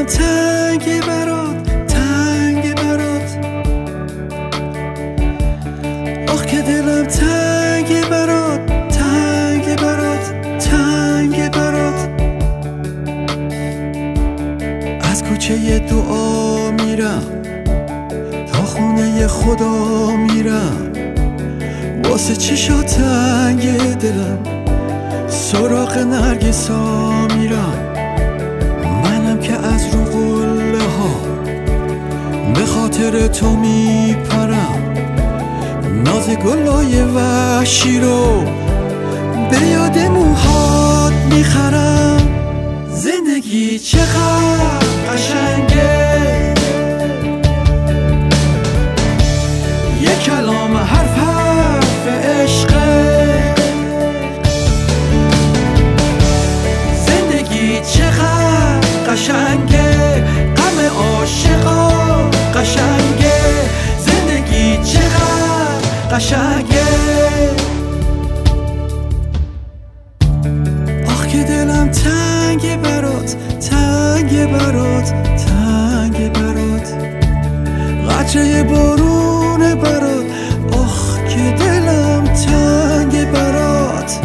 تنگه برات، تنگه برات. آخ که دلم تنگه برات، تنگه برات، تنگه برات. از کوچه دعا میرم تا خونه خدا میرم، واسه چشا تنگ دلم سراغ نرگسا میرم. منم که از رو قله ها به خاطر تو میپرم، ناز گلای وحشی رو به یاد موهات میخرم. زندگی چقدر قشنگه، یک کلام حرف عشقه. زندگی چقدر قشنگه، غم عاشقا قشنگه. زندگی چقدر قشنگه. آخ که دلم تنگه برات، تنگه برات، تنگه برات. قطره بارون برات، آخ که دلم تنگه برات.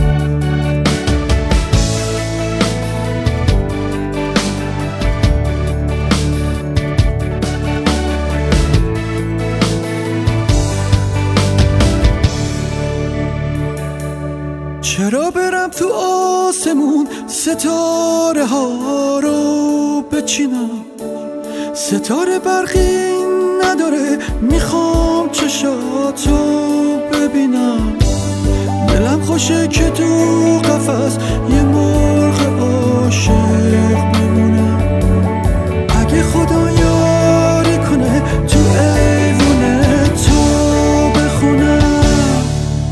چرا برم تو آسمون ستاره ها رو بچینم؟ ستاره برقی نداره، میخوام چشاتو ببینم. دلم خوشه که تو قفس یه مرغ عاشق بمونم. اگه خدا یاری کنه تو ایوونه تو بخونم.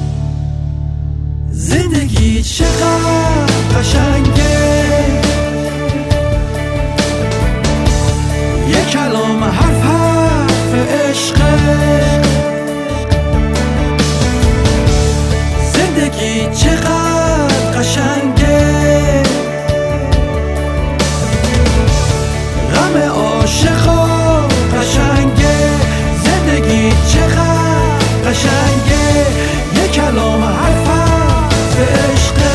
زندگی چقدر قشنگه، یک کلام حرف عشقه. زندگی چقدر قشنگه، غم عاشقا قشنگه. زندگی چقدر قشنگه، یک کلام حرف عشقه.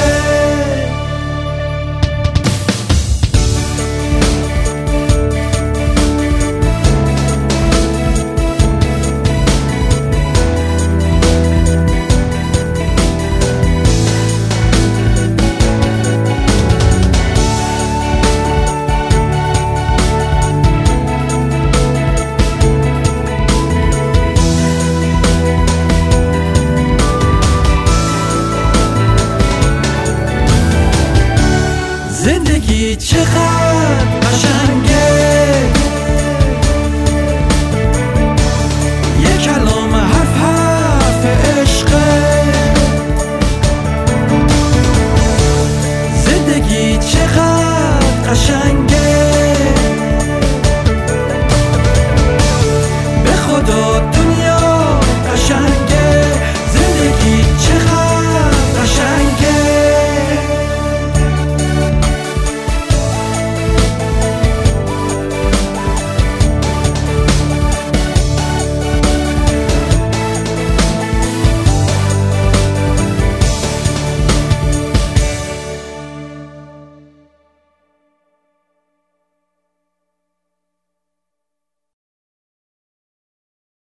زندگی چقدر